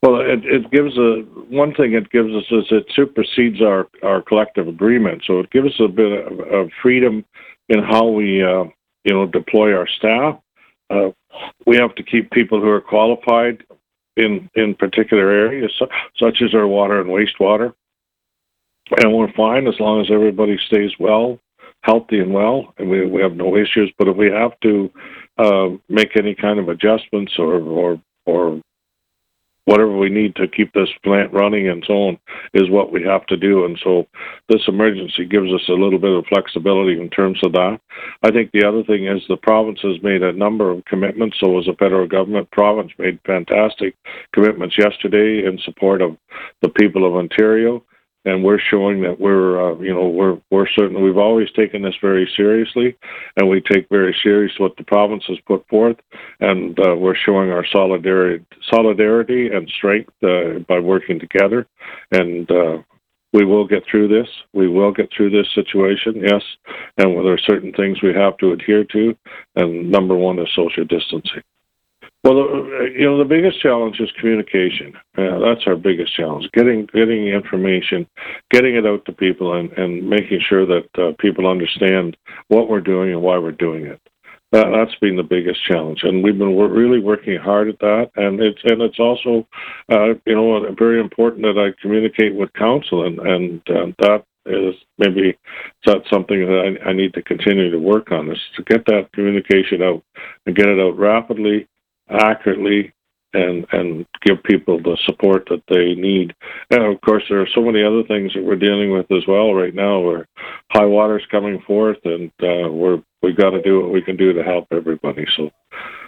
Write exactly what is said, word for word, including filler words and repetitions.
Well, it, it gives a one thing it gives us is it supersedes our, our collective agreement. So it gives us a bit of, of freedom in how we uh, you know deploy our staff. Uh, we have to keep people who are qualified in in particular areas, such as our water and wastewater, and we're fine as long as everybody stays well, healthy and well, and we we have no issues. But if we have to uh, make any kind of adjustments or or or whatever we need to keep this plant running and so on is what we have to do. And so this emergency gives us a little bit of flexibility in terms of that. I think the other thing is the province has made a number of commitments. So as a federal government, province made fantastic commitments yesterday in support of the people of Ontario. And we're showing that we're, uh, you know, we're we're certain we've always taken this very seriously, and we take very serious what the province has put forth, and uh, we're showing our solidarity, solidarity and strength uh, by working together, and uh, we will get through this. We will get through this situation, yes, and there are certain things we have to adhere to, and number one is social distancing. Well, you know, the biggest challenge is communication. Uh, that's our biggest challenge, getting getting information, getting it out to people, and, and making sure that uh, people understand what we're doing and why we're doing it. That, that's been the biggest challenge, and we've been we're really working hard at that. And it's and it's also, uh, you know, very important that I communicate with council, and and uh, that is maybe that's something that I, I need to continue to work on, is to get that communication out and get it out rapidly, accurately, and and give people the support that they need. And of course, there are so many other things that we're dealing with as well right now, where high water's coming forth, and uh, we're we got to do what we can do to help everybody. So